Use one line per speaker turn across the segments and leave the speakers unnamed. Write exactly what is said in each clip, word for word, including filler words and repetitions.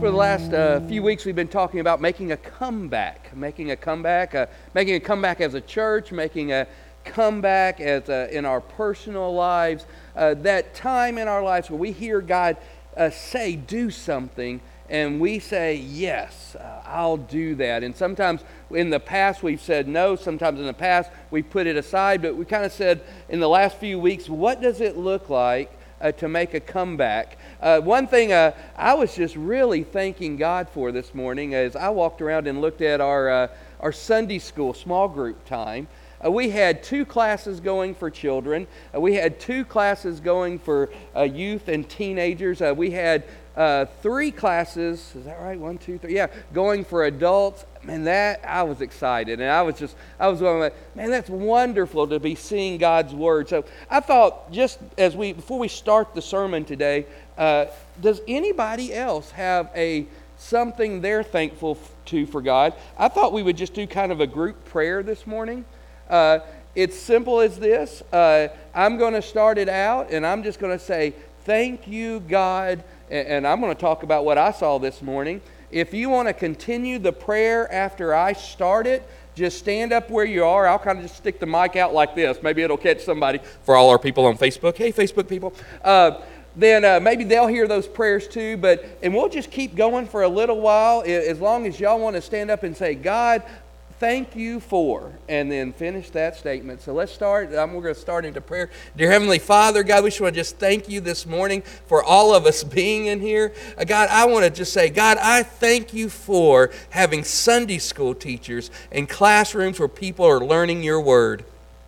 For the last uh, few weeks, we've been talking about making a comeback, making a comeback, uh, making a comeback as a church, making a comeback as uh, in our personal lives. Uh, that time in our lives where we hear God uh, say, "Do something," and we say, "Yes, uh, I'll do that." And sometimes in the past we've said no. Sometimes in the past we put it aside. But we kind of said in the last few weeks, what does it look like Uh, to make a comeback? Uh, one thing uh, I was just really thanking God for this morning as I walked around and looked at our uh, our Sunday school small group time. Uh, we had two classes going for children. Uh, we had two classes going for uh, youth and teenagers. Uh, we had uh, three classes, is that right? One, two, three, yeah, going for adults. Man, that, I was excited. And I was just, I was going like, man, that's wonderful to be seeing God's Word. So I thought, just as we, before we start the sermon today, uh, does anybody else have a something they're thankful to for God? I thought we would just do kind of a group prayer this morning. Uh, it's simple as this. Uh, I'm going to start it out, and I'm just going to say, thank you, God. And, and I'm going to talk about what I saw this morning. If you want to continue the prayer after I start it, just stand up where you are. I'll kind of just stick the mic out like this. Maybe it'll catch somebody. For all our people on Facebook, hey, Facebook people. Uh, then uh, maybe they'll hear those prayers too. But and we'll just keep going for a little while, as long as y'all want to stand up and say, God, thank you for, and then finish that statement. So let's start. Um, we're going to start into prayer. Dear Heavenly Father, God, we just want to just thank you this morning for all of us being in here. Uh, God, I want to just say, God, I thank you for having Sunday school teachers and classrooms where people are learning your word.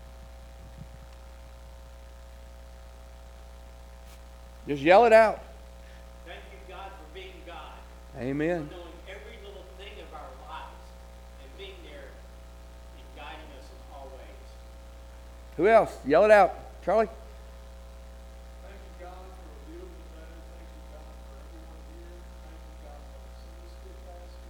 Just yell it out.
Thank you, God, for being God.
Amen.
For knowing every little thing of our lives and being there and guiding us in all ways.
Who else? Yell it out. Charlie?
Thank you, God, for a beautiful day. Thank you, God, for everyone here. Thank you, God, for our Sunday school classes.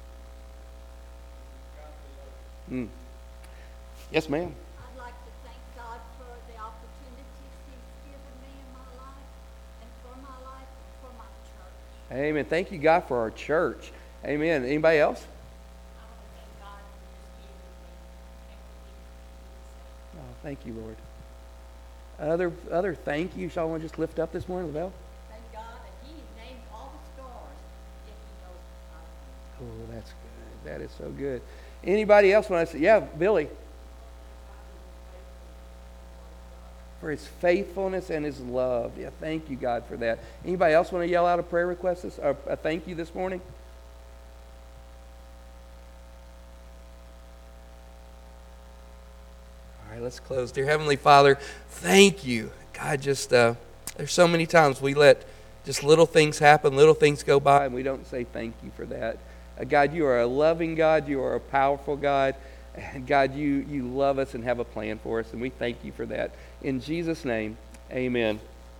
God, we love you.
Mm. Yes, ma'am.
I'd like to thank God for the opportunities He's given me in my life and for my life and for my church.
Amen. Thank you, God, for our church. Amen. Anybody else?
I want to thank God for His giving me everything.
Oh, thank you, Lord. Other other thank yous y'all want to just lift up this morning, Lavelle?
Thank God that He named all the stars if He knows our name.
Oh, that's good. That is so good. Anybody else want to say? Yeah, Billy. For His faithfulness and His love. Yeah, thank you, God, for that. Anybody else want to yell out a prayer request, this, or a thank you this morning? All right, let's close. Dear Heavenly Father, thank you. God, just, uh, there's so many times we let just little things happen, little things go by, and we don't say thank you for that. Uh, God, you are a loving God. You are a powerful God. And God, you, you love us and have a plan for us, and we thank you for that. In Jesus' name, amen.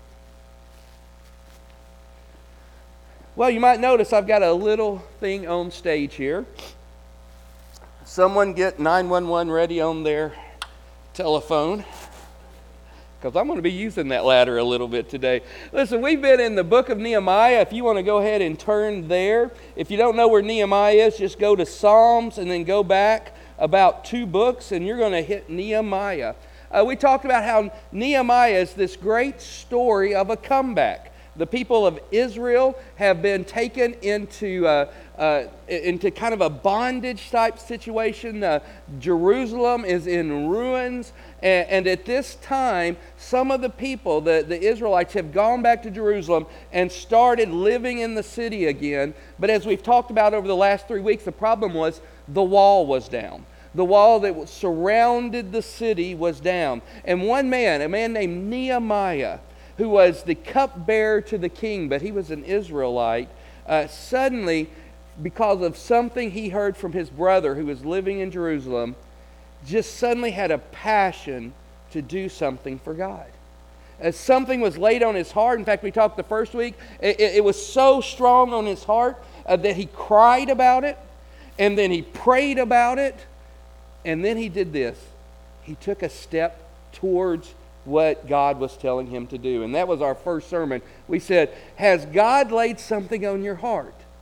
Well, you might notice I've got a little thing on stage here. Someone get nine one one ready on their telephone, because I'm going to be using that ladder a little bit today. Listen, we've been in the book of Nehemiah. If you want to go ahead and turn there. If you don't know where Nehemiah is, just go to Psalms and then go back about two books, and you're going to hit Nehemiah. Uh, we talked about how Nehemiah is this great story of a comeback. The people of Israel have been taken into uh, uh, into kind of a bondage type situation. Uh, Jerusalem is in ruins, and, and at this time, some of the people, the, the Israelites, have gone back to Jerusalem and started living in the city again. But as we've talked about over the last three weeks, the problem was the wall was down. The wall that surrounded the city was down. And one man, a man named Nehemiah, who was the cupbearer to the king, but he was an Israelite, uh, suddenly, because of something he heard from his brother who was living in Jerusalem, just suddenly had a passion to do something for God. As something was laid on his heart. In fact, we talked the first week, it, it was so strong on his heart uh, that he cried about it, and then he prayed about it, and then he did this. He took a step towards what God was telling him to do. And that was our first sermon. We said, has God laid something on your heart?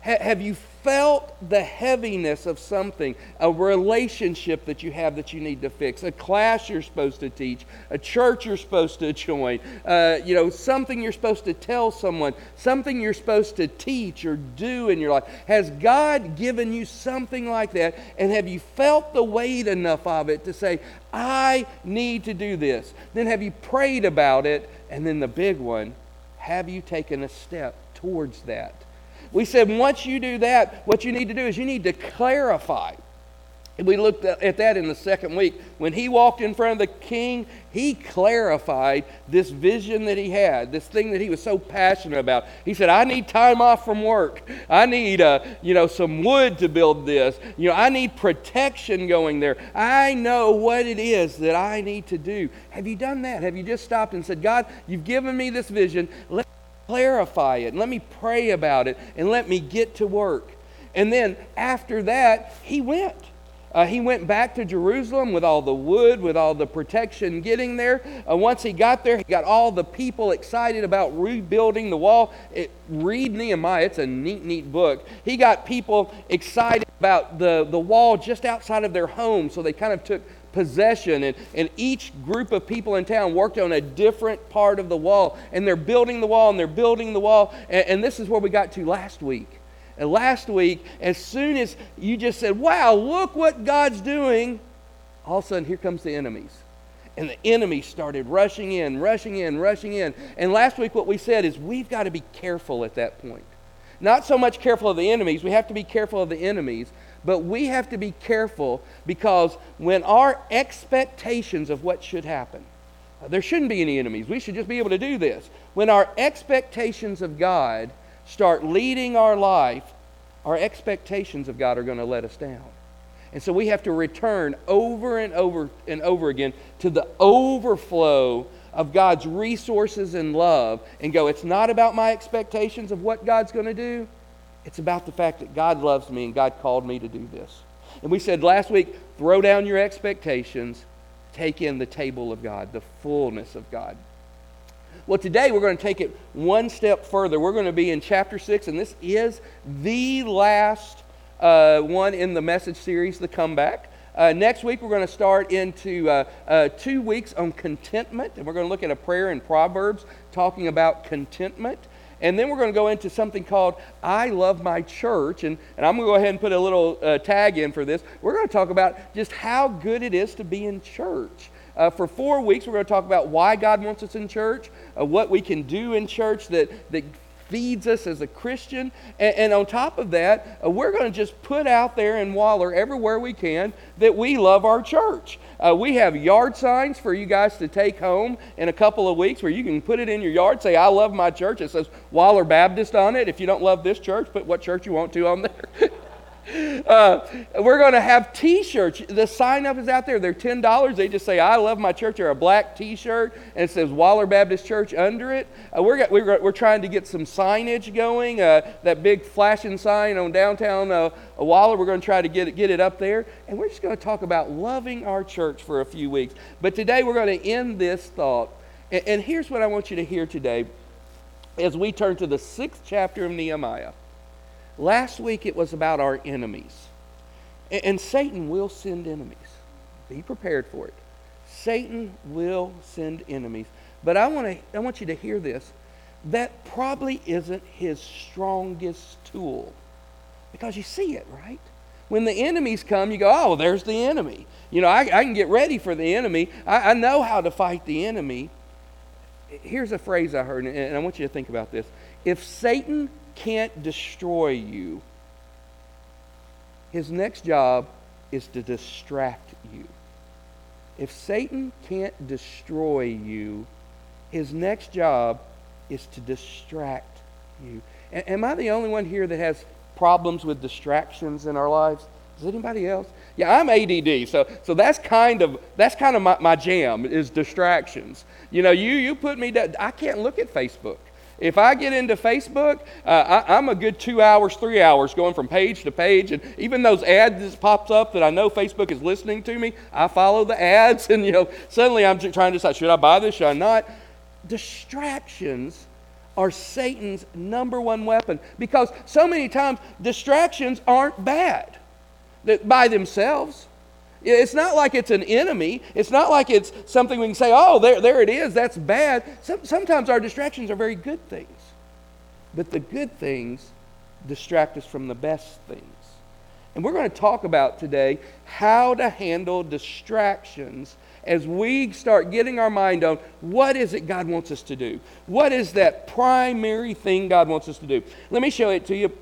Ha- have you felt the heaviness of something, a relationship that you have that you need to fix, a class you're supposed to teach, a church you're supposed to join, uh, you know, something you're supposed to tell someone, something you're supposed to teach or do in your life? Has God given you something like that, and have you felt the weight enough of it to say, I need to do this? Then have you prayed about it? And then the big one, have you taken a step towards that? We said once you do that, what you need to do is you need to clarify. And we looked at that in the second week. When he walked in front of the king, he clarified this vision that he had, this thing that he was so passionate about. He said, I need time off from work. I need uh, you know, some wood to build this. You know, I need protection going there. I know what it is that I need to do. Have you done that? Have you just stopped and said, God, you've given me this vision. Let clarify it, and let me pray about it, and let me get to work. And then after that, he went. Uh, he went back to Jerusalem with all the wood, with all the protection getting there. Uh, once he got there, he got all the people excited about rebuilding the wall. It, read Nehemiah. It's a neat, neat book. He got people excited about the, the wall just outside of their home, so they kind of took possession, and, and each group of people in town worked on a different part of the wall, and they're building the wall, and they're building the wall, and, and this is where we got to last week. And last week, as soon as you just said, wow, look what God's doing, all of a sudden here comes the enemies. And the enemies started rushing in, rushing in, rushing in. And last week what we said is we've got to be careful at that point. Not so much careful of the enemies, we have to be careful of the enemies, but we have to be careful because when our expectations of what should happen, there shouldn't be any enemies. We should just be able to do this. When our expectations of God start leading our life, our expectations of God are going to let us down. And so we have to return over and over and over again to the overflow of God's resources and love and go, it's not about my expectations of what God's going to do. It's about the fact that God loves me and God called me to do this. And we said last week, throw down your expectations, take in the table of God, the fullness of God. Well, today we're going to take it one step further. We're going to be in chapter six, and this is the last uh, one in the message series, The Comeback. Uh, next week we're going to start into uh, uh, two weeks on contentment, and we're going to look at a prayer in Proverbs talking about contentment. And then we're going to go into something called I Love My Church. And, and I'm going to go ahead and put a little uh, tag in for this. We're going to talk about just how good it is to be in church. Uh, for four weeks, we're going to talk about why God wants us in church, uh, what we can do in church that, that feeds us as a Christian. And, and on top of that, uh, we're going to just put out there and waller everywhere we can that we love our church. Uh, we have yard signs for you guys to take home in a couple of weeks where you can put it in your yard, say, I love my church. It says Waller Baptist on it. If you don't love this church, put what church you want to on there. Uh, we're going to have t-shirts. The sign up is out there. They're ten dollars. They just say, I love my church, or a black t-shirt, and it says Waller Baptist Church under it. Uh, we're, got, we're, we're trying to get some signage going. Uh, that big flashing sign on downtown uh, Waller, we're going to try to get it, get it up there. And we're just going to talk about loving our church for a few weeks. But today we're going to end this thought. And, and here's what I want you to hear today as we turn to the sixth chapter of Nehemiah. Last week it was about our enemies. And, and Satan will send enemies. Be prepared for it. Satan will send enemies. But I want to I want you to hear this. That probably isn't his strongest tool. Because you see it, right? When the enemies come, you go, oh, there's the enemy. You know, I, I can get ready for the enemy. I, I know how to fight the enemy. Here's a phrase I heard, and I want you to think about this. If Satan can't destroy you, his next job is to distract you. If Satan can't destroy you, his next job is to distract you. A- am I the only one here that has problems with distractions in our lives? Is anybody else? Yeah, I'm A D D, so so that's kind of that's kind of my, my jam is distractions. You know, you you put me down. I can't look at Facebook. If I get into Facebook, uh, I, I'm a good two hours, three hours going from page to page. And even those ads that pops up that I know Facebook is listening to me, I follow the ads. And, you know, suddenly I'm trying to decide, should I buy this, should I not? Distractions are Satan's number one weapon, because so many times distractions aren't bad that by themselves. It's not like it's an enemy. It's not like it's something we can say, oh, there, there it is, that's bad. Some, sometimes our distractions are very good things. But the good things distract us from the best things. And we're going to talk about today how to handle distractions as we start getting our mind on what is it God wants us to do. What is that primary thing God wants us to do? Let me show it to you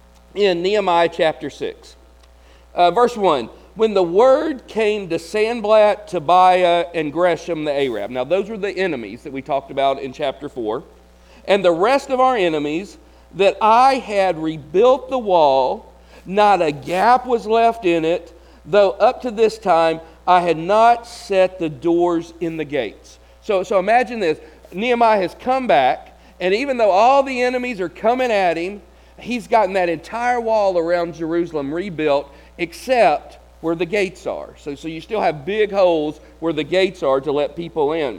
in Nehemiah chapter six. Uh, verse one. When the word came to Sanballat, Tobiah, and Geshem the Arab. Now those were the enemies that we talked about in chapter four. And the rest of our enemies, that I had rebuilt the wall, not a gap was left in it, though up to this time I had not set the doors in the gates. So, so imagine this. Nehemiah has come back, and even though all the enemies are coming at him, he's gotten that entire wall around Jerusalem rebuilt, except where the gates are. So, so you still have big holes where the gates are to let people in.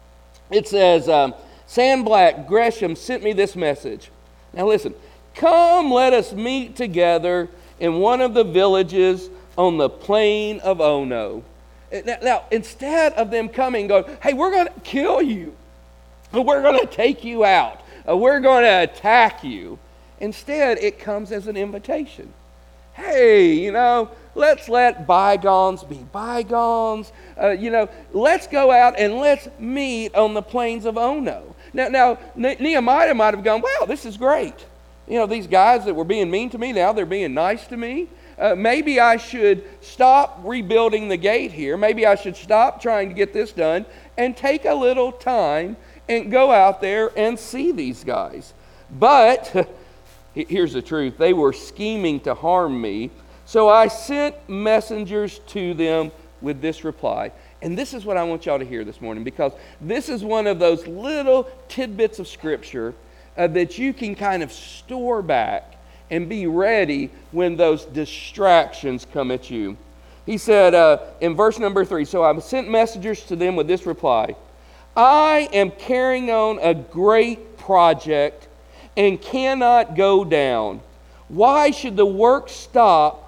It says, um, Sanballat, Geshem sent me this message. Now listen, come let us meet together in one of the villages on the plain of Ono. Now, now instead of them coming and going, hey, we're going to kill you. We're going to take you out. We're going to attack you. Instead, it comes as an invitation. Hey, you know, let's let bygones be bygones. Uh, you know, let's go out and let's meet on the plains of Ono. Now, now Nehemiah might have gone, wow, this is great. You know, these guys that were being mean to me, now they're being nice to me. Uh, maybe I should stop rebuilding the gate here. Maybe I should stop trying to get this done and take a little time and go out there and see these guys. But here's the truth. They were scheming to harm me. So I sent messengers to them with this reply. And this is what I want y'all to hear this morning, because this is one of those little tidbits of Scripture uh, that you can kind of store back and be ready when those distractions come at you. He said uh, in verse number three, so I sent messengers to them with this reply. I am carrying on a great project and cannot go down. Why should the work stop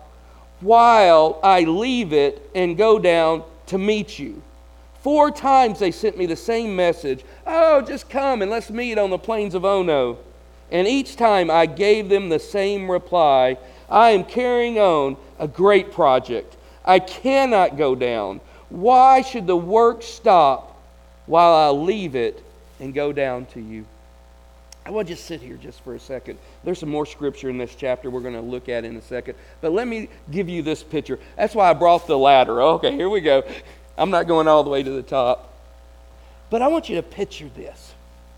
while I leave it and go down to meet you? Four times they sent me the same message. Oh, just come and let's meet on the plains of Ono. And each time I gave them the same reply. I am carrying on a great project. I cannot go down. Why should the work stop while I leave it and go down to you? I want to just sit here just for a second. There's some more scripture in this chapter we're going to look at in a second. But let me give you this picture. That's why I brought the ladder. Okay, here we go. I'm not going all the way to the top. But I want you to picture this.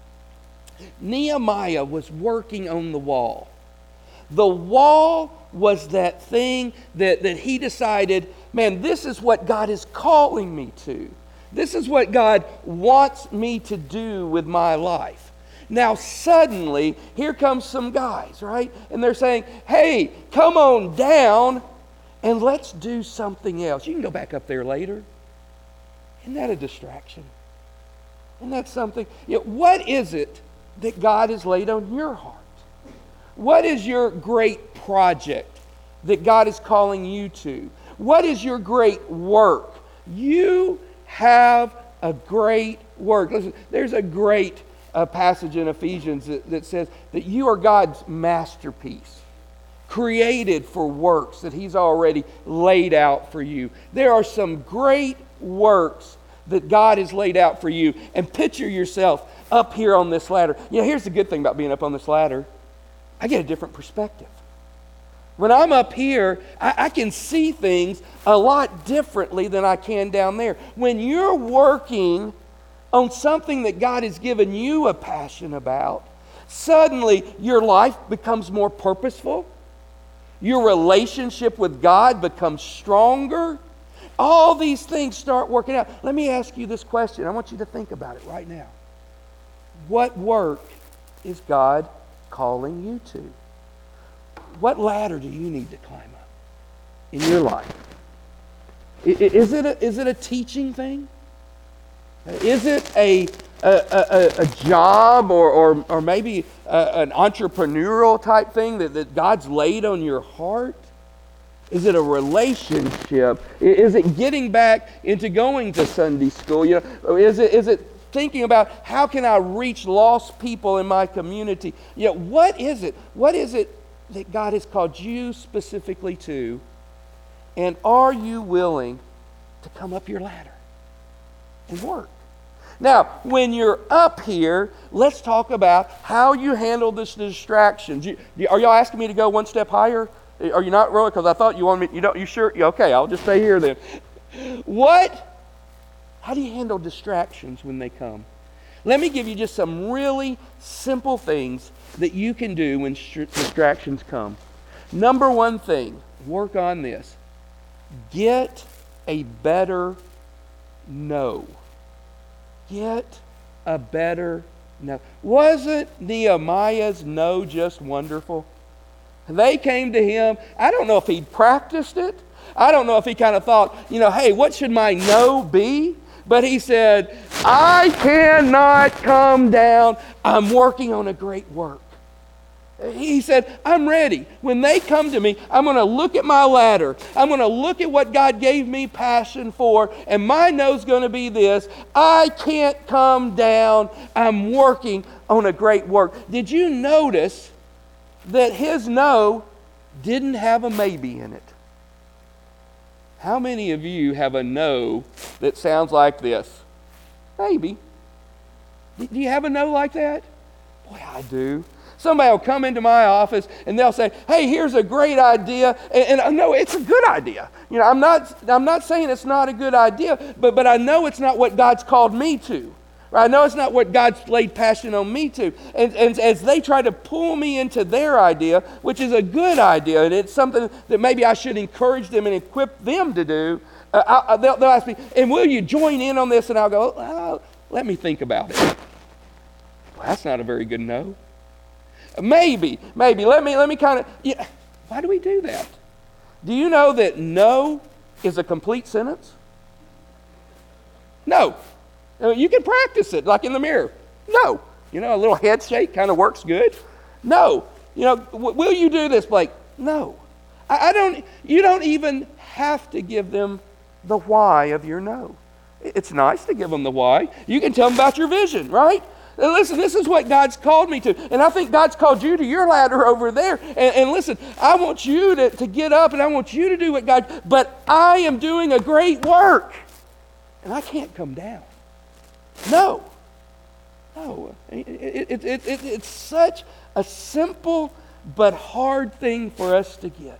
Nehemiah was working on the wall. The wall was that thing that, that he decided, man, this is what God is calling me to. This is what God wants me to do with my life. Now suddenly, here comes some guys, right? And they're saying, hey, come on down and let's do something else. You can go back up there later. Isn't that a distraction? Isn't that something? You know, what is it that God has laid on your heart? What is your great project that God is calling you to? What is your great work? You have a great work. Listen, there's a great uh, passage in Ephesians that, that says that you are God's masterpiece, created for works that He's already laid out for you. There are some great works that God has laid out for you. And picture yourself up here on this ladder. You know, here's the good thing about being up on this ladder. I get a different perspective. When I'm up here, I, I can see things a lot differently than I can down there. When you're working on something that God has given you a passion about, suddenly your life becomes more purposeful. Your relationship with God becomes stronger. All these things start working out. Let me ask you this question. I want you to think about it right now. What work is God calling you to? What ladder do you need to climb up in your life? Is it a, is it a teaching thing? Is it a, a, a, a job or, or, or maybe a, an entrepreneurial type thing that, that God's laid on your heart? Is it a relationship? I- Is it getting back into going to Sunday school? You know, is it is it thinking about how can I reach lost people in my community? You know, what is it? What is it that God has called you specifically to? And are you willing to come up your ladder and work? Now, when you're up here, let's talk about how you handle this distractions. You, you, are y'all asking me to go one step higher? Are you not, really? Because I thought you wanted me. You don't. You sure? Okay, I'll just stay here then. What? How do you handle distractions when they come? Let me give you just some really simple things that you can do when st- distractions come. Number one thing, work on this. Get a better no. Get a better no. Wasn't Nehemiah's no just wonderful? They came to him. I don't know if he practiced it. I don't know if he kind of thought, you know, hey, what should my no be? But he said, I cannot come down. I'm working on a great work. He said, I'm ready. When they come to me, I'm going to look at my ladder. I'm going to look at what God gave me passion for, and my no's going to be this: I can't come down. I'm working on a great work. Did you notice that his no didn't have a maybe in it? How many of you have a no that sounds like this? Maybe. Do you have a no like that? Boy, I do. Somebody will come into my office and they'll say, hey, here's a great idea. And, and I know it's a good idea. You know, I'm not, I'm not saying it's not a good idea, but, but I know it's not what God's called me to. I know it's not what God's laid passion on me to. And, and as they try to pull me into their idea, which is a good idea, and it's something that maybe I should encourage them and equip them to do, uh, I, I, they'll, they'll ask me, and will you join in on this? And I'll go, oh, let me think about it. Well, that's not a very good no. Maybe, maybe. Let me, let me kind of, yeah. Why do we do that? Do you know that no is a complete sentence? No. You can practice it, like in the mirror. No. You know, a little head shake kind of works good. No. You know, w- will you do this, Blake? No. I, I don't, you don't even have to give them the why of your no. It's nice to give them the why. You can tell them about your vision, right? And listen, this is what God's called me to. And I think God's called you to your ladder over there. And, and listen, I want you to, to get up and I want you to do what God, but I am doing a great work. And I can't come down. No. No. It, it, it, it, it's such a simple but hard thing for us to get.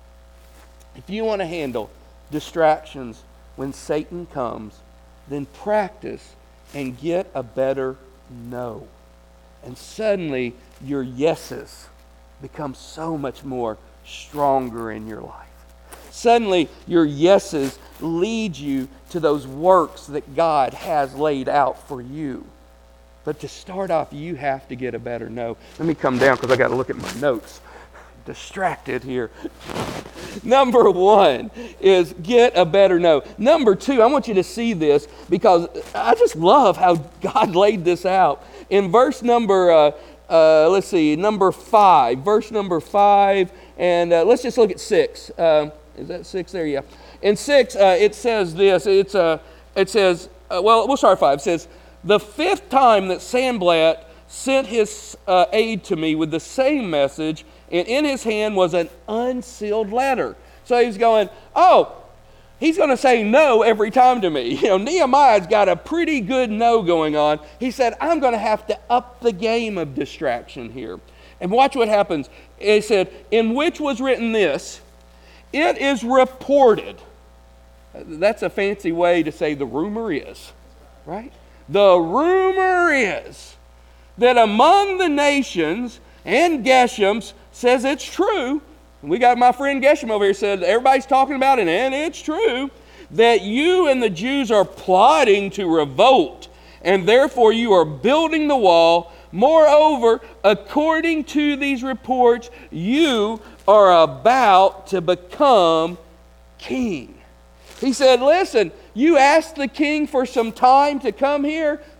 If you want to handle distractions when Satan comes, then practice and get a better no. And suddenly your yeses become so much more stronger in your life. Suddenly your yeses lead you to those works that God has laid out for you. But to start off, you have to get a better no. Let me come down because I got to look at my notes. Distracted here. Number one is get a better no. Number two, I want you to see this because I just love how God laid this out. In verse number, uh, uh, let's see, number five, verse number five, and uh, let's just look at six. Uh, is that six there? Yeah. In six, uh, it says this. It's uh, It says, uh, well, we'll start at five. It says, the fifth time that Sanballat sent his uh, aid to me with the same message, and in his hand was an unsealed letter. So he's going, oh, he's going to say no every time to me. You know, Nehemiah's got a pretty good no going on. He said, I'm going to have to up the game of distraction here. And watch what happens. He said, in which was written this, it is reported. That's a fancy way to say the rumor is, right? The rumor is that among the nations, and Geshem says it's true. We got my friend Geshem over here said everybody's talking about it, and it's true, that you and the Jews are plotting to revolt, and therefore you are building the wall. Moreover, according to these reports, you are about to become king. He said, listen, you asked the king for some time to come here,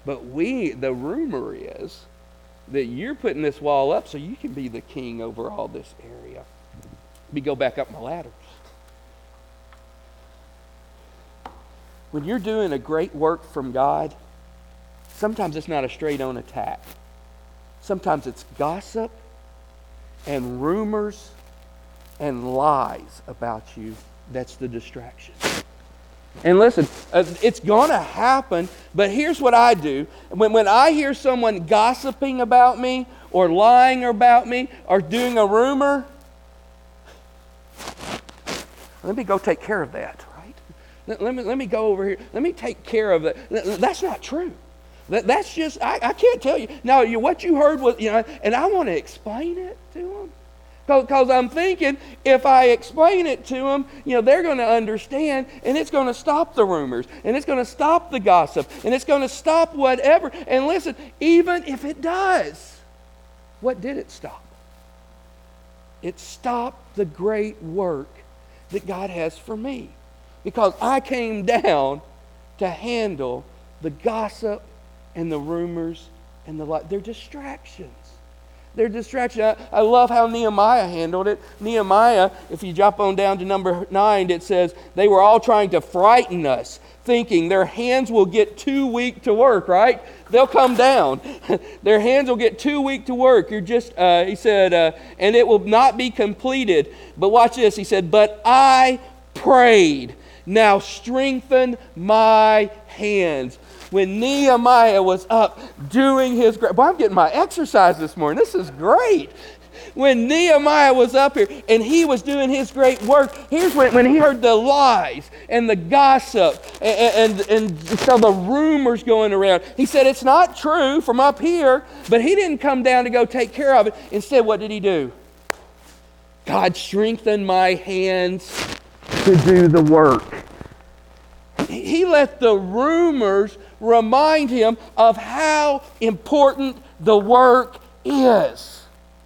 But we, the rumor is that you're putting this wall up so you can be the king over all this area. Let me go back up my ladder. When you're doing a great work from God, sometimes it's not a straight-on attack. Sometimes it's gossip and rumors and lies about you. That's the distraction. And listen, uh, it's going to happen, but here's what I do. When, when I hear someone gossiping about me or lying about me or doing a rumor, let me go take care of that, right? Let, let me, let me go over here. Let me take care of that. That's not true. That, that's just, I, I can't tell you. Now, you, what you heard was, you know, and I want to explain it to them. Because I'm thinking, if I explain it to them, you know, they're going to understand, and it's going to stop the rumors, and it's going to stop the gossip, and it's going to stop whatever. And listen, even if it does, what did it stop? It stopped the great work that God has for me. Because I came down to handle the gossip and the rumors and the li- they're distractions. They're distractions. I, I love how Nehemiah handled it. Nehemiah, if you drop on down to number nine, it says, they were all trying to frighten us, thinking their hands will get too weak to work, right? They'll come down. Their hands will get too weak to work. You're just, uh, he said, uh, and it will not be completed. But watch this. He said, but I prayed. Now strengthen my hands. When Nehemiah was up doing his great... Boy, I'm getting my exercise this morning. This is great. When Nehemiah was up here and he was doing his great work, here's when, when he heard the lies and the gossip and, and, and so the rumors going around. He said, it's not true from up here, but he didn't come down to go take care of it. Instead, what did he do? God, strengthen my hands to do the work. He let the rumors remind him of how important the work is.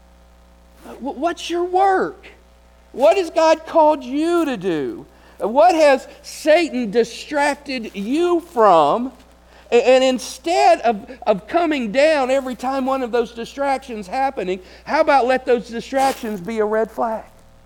What's your work? What has God called you to do? What has Satan distracted you from? And instead of, of coming down every time one of those distractions happening, how about let those distractions be a red flag?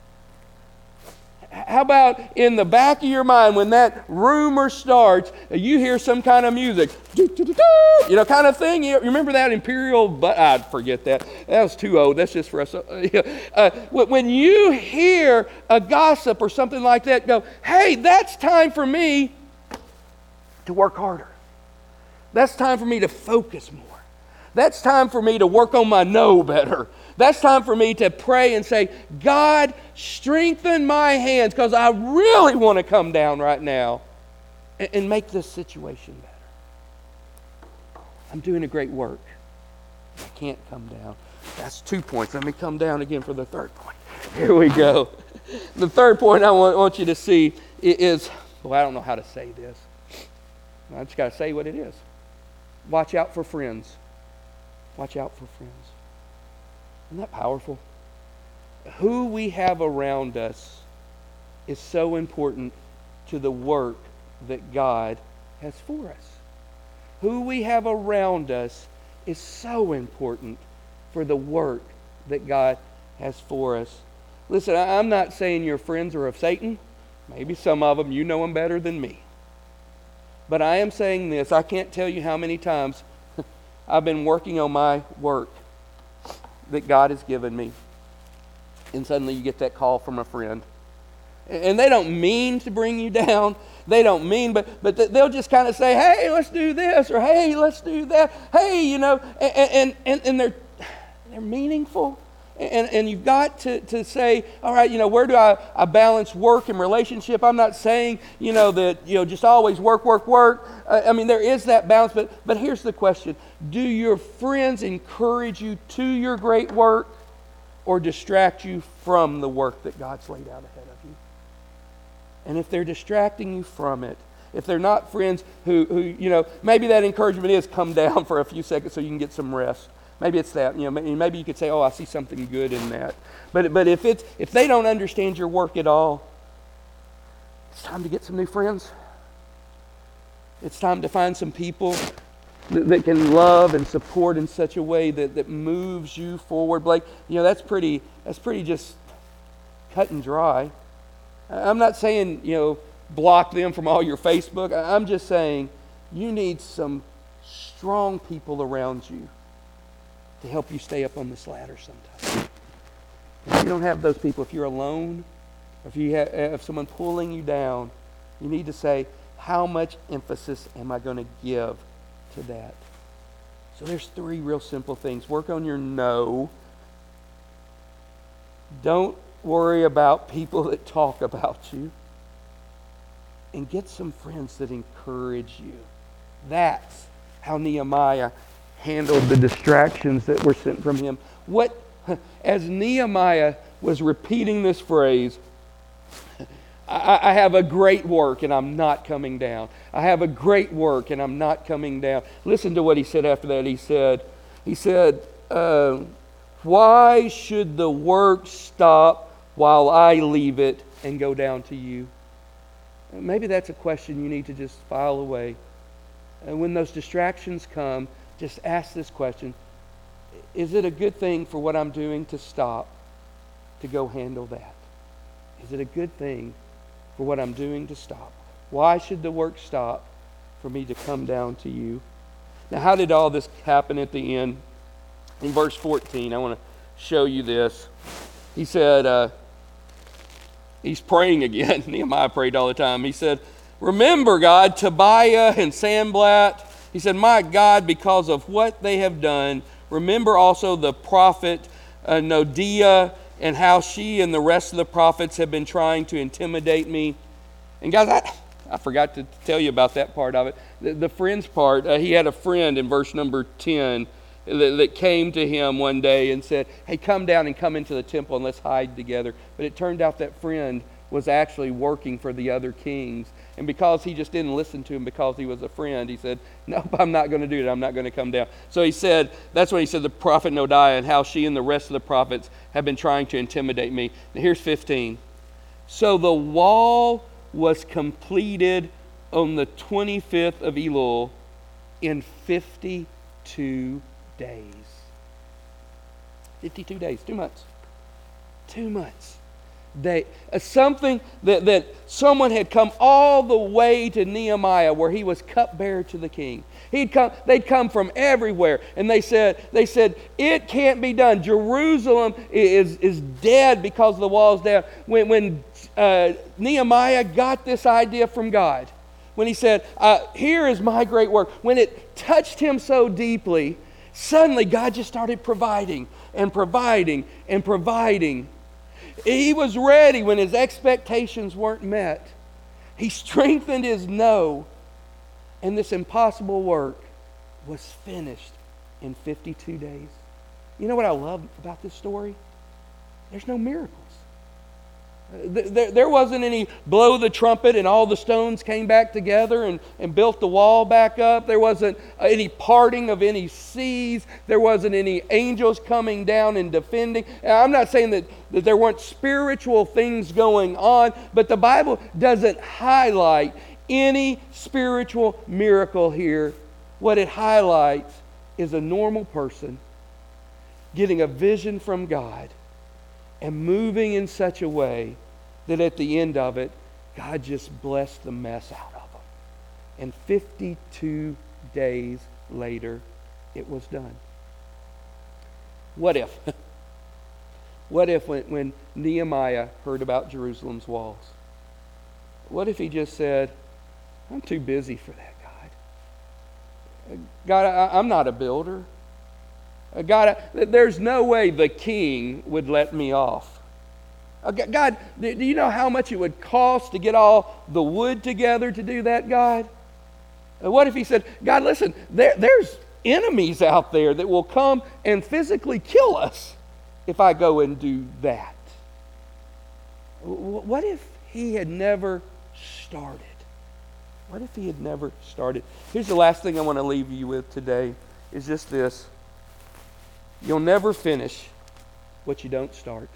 How about in the back of your mind when that rumor starts, you hear some kind of music, you know, kind of thing. You remember that Imperial, but I forget that. That was too old. That's just for us. Uh, when you hear a gossip or something like that, go, hey, that's time for me to work harder. That's time for me to focus more. That's time for me to work on my no better. That's time for me to pray and say, God, strengthen my hands because I really want to come down right now and, and make this situation better. I'm doing a great work. I can't come down. That's two points. Let me come down again for the third point. Here we go. The third point I want, want you to see is, well, I don't know how to say this. I just got to say what it is. Watch out for friends. Watch out for friends. Isn't that powerful? Who we have around us is so important to the work that God has for us. Who we have around us is so important for the work that God has for us. Listen, I'm not saying your friends are of Satan. Maybe some of them, you know them better than me. But I am saying this. I can't tell you how many times I've been working on my work that God has given me. And suddenly you get that call from a friend. And they don't mean to bring you down. They don't mean, but but they'll just kind of say, hey, let's do this, or hey, let's do that. Hey, you know, and and, and they're they're meaningful. And and you've got to, to say, all right, you know, where do I, I balance work and relationship? I'm not saying, you know, that, you know, just always work, work, work. Uh, I mean, there is that balance, but but here's the question. Do your friends encourage you to your great work or distract you from the work that God's laid out ahead of you? And if they're distracting you from it, if they're not friends who, who you know, maybe that encouragement is come down for a few seconds so you can get some rest. Maybe it's that, you know, maybe you could say, oh, I see something good in that. But but if it's if they don't understand your work at all, it's time to get some new friends. It's time to find some people that, that can love and support in such a way that, that moves you forward. Blake, you know, that's pretty, that's pretty just cut and dry. I'm not saying, you know, block them from all your Facebook. I'm just saying you need some strong people around you to help you stay up on this ladder sometimes. If you don't have those people, if you're alone, if you have, have someone pulling you down, you need to say, how much emphasis am I going to give to that? So there's three real simple things. Work on your no. Don't worry about people that talk about you. And get some friends that encourage you. That's how Nehemiah handled the distractions that were sent from him. What, as Nehemiah was repeating this phrase, I, I have a great work and I'm not coming down. I have a great work and I'm not coming down. Listen to what he said after that. He said, he said, uh, why should the work stop while I leave it and go down to you? Maybe that's a question you need to just file away. And when those distractions come, just ask this question. Is it a good thing for what I'm doing to stop, to go handle that? Is it a good thing for what I'm doing to stop? Why should the work stop for me to come down to you? Now, how did all this happen at the end? In verse fourteen, I want to show you this. He said, uh, he's praying again. Nehemiah prayed all the time. He said, remember, God, Tobiah and Sanballat. He said, my God, because of what they have done, remember also the prophet uh, Noadiah and how she and the rest of the prophets have been trying to intimidate me. And guys, I, I forgot to tell you about that part of it. The, the friends part, uh, he had a friend in verse number ten that, that came to him one day and said, hey, come down and come into the temple and let's hide together. But it turned out that friend was actually working for the other kings. And because he just didn't listen to him because he was a friend, he said, nope, I'm not going to do it. I'm not going to come down. So he said, that's what he said, the prophet Noadiah and how she and the rest of the prophets have been trying to intimidate me. Now here's fifteen. So the wall was completed on the twenty-fifth of Elul in fifty-two days. fifty-two days, two months. Two months. They, uh, something that, that someone had come all the way to Nehemiah where he was cupbearer to the king. He'd come, they'd come from everywhere, and they said, they said, it can't be done. Jerusalem is, is dead because the wall's down. When, when uh, Nehemiah got this idea from God, when he said, uh, here is my great work, when it touched him so deeply, suddenly God just started providing and providing and providing. He was ready when his expectations weren't met. He strengthened his no, and this impossible work was finished in fifty-two days. You know what I love about this story? There's no miracles. There, there wasn't any blow the trumpet and all the stones came back together and, and built the wall back up. There wasn't any parting of any seas. There wasn't any angels coming down and defending. I'm not saying that, that there weren't spiritual things going on, but the Bible doesn't highlight any spiritual miracle here. What it highlights is a normal person getting a vision from God and moving in such a way that at the end of it, God just blessed the mess out of them. And fifty-two days later, it was done. What if? What if when, when Nehemiah heard about Jerusalem's walls? What if he just said, I'm too busy for that, God. God, I, I'm not a builder. God, there's no way the king would let me off. God, do you know how much it would cost to get all the wood together to do that, God? What if he said, God, listen, there, there's enemies out there that will come and physically kill us if I go and do that? What if he had never started? What if he had never started? Here's the last thing I want to leave you with today is just this. You'll never finish what you don't start.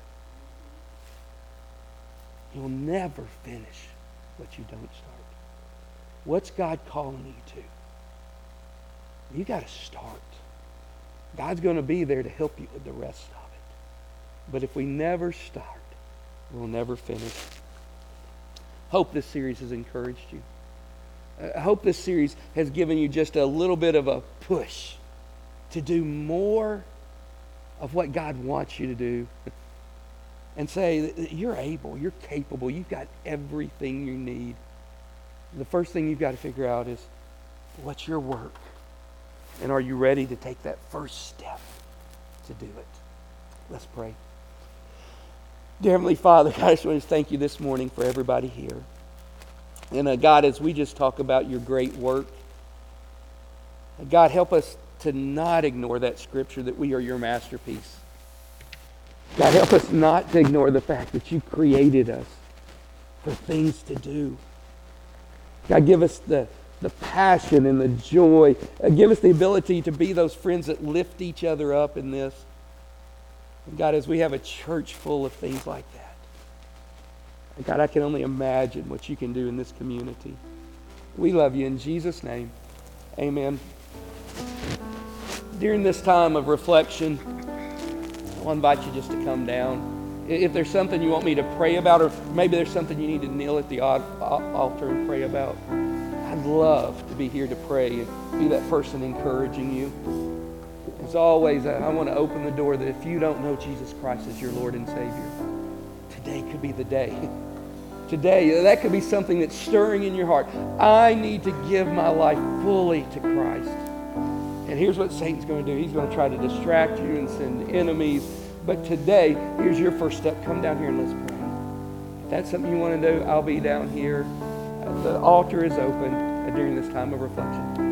You'll never finish what you don't start. What's God calling you to? You got to start. God's going to be there to help you with the rest of it. But if we never start, we'll never finish. Hope this series has encouraged you. I hope this series has given you just a little bit of a push to do more of what God wants you to do. And say that you're able, you're capable, you've got everything you need. The first thing you've got to figure out is, what's your work? And are you ready to take that first step to do it? Let's pray. Dear Heavenly Father, God, I just want to thank you this morning for everybody here. And uh, God, as we just talk about your great work, God, help us to not ignore that scripture that we are your masterpiece. God, help us not to ignore the fact that you created us for things to do. God, give us the, the passion and the joy. Uh, give us the ability to be those friends that lift each other up in this. And God, as we have a church full of things like that, God, I can only imagine what you can do in this community. We love you in Jesus' name. Amen. During this time of reflection, I'll invite you just to come down. If there's something you want me to pray about, or maybe there's something you need to kneel at the altar and pray about, I'd love to be here to pray and be that person encouraging you. As always, I want to open the door that if you don't know Jesus Christ as your Lord and Savior, today could be the day. Today, that could be something that's stirring in your heart. I need to give my life fully to Christ. And here's what Satan's going to do. He's going to try to distract you and send enemies. But today, here's your first step. Come down here and let's pray. If that's something you want to do, I'll be down here. The altar is open during this time of reflection.